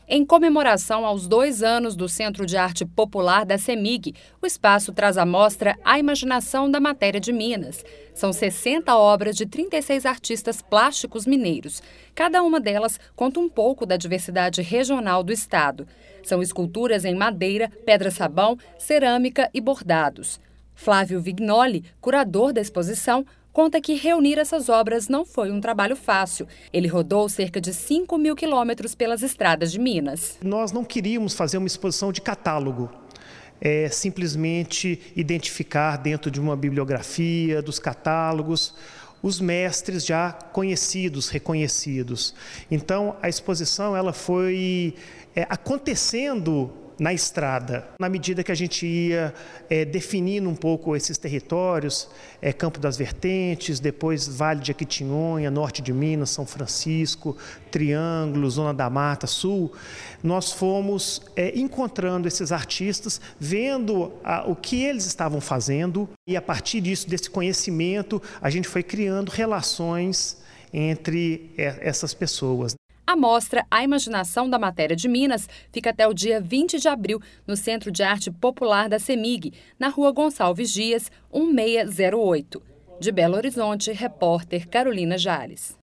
Em comemoração aos 2 anos do Centro de Arte Popular da CEMIG, o espaço traz à mostra A Imaginação da Matéria de Minas. São 60 obras de 36 artistas plásticos mineiros. Cada uma delas conta um pouco da diversidade regional do estado. São esculturas em madeira, pedra-sabão, cerâmica e bordados. Flávio Vignoli, curador da exposição, conta que reunir essas obras não foi um trabalho fácil. Ele rodou cerca de 5.000 quilômetros pelas estradas de Minas. Nós não queríamos fazer uma exposição de catálogo. Simplesmente identificar dentro de uma bibliografia, dos catálogos, os mestres já conhecidos, reconhecidos. Então, a exposição ela foi acontecendo na estrada, na medida que a gente ia definindo um pouco esses territórios, Campo das Vertentes, depois Vale de Jequitinhonha, norte de Minas, São Francisco, Triângulo, Zona da Mata Sul, nós fomos encontrando esses artistas, vendo o que eles estavam fazendo e a partir disso, desse conhecimento, a gente foi criando relações entre essas pessoas. A mostra A Imaginação da Matéria de Minas fica até o dia 20 de abril no Centro de Arte Popular da CEMIG, na Rua Gonçalves Dias, 1608. De Belo Horizonte, repórter Carolina Jales.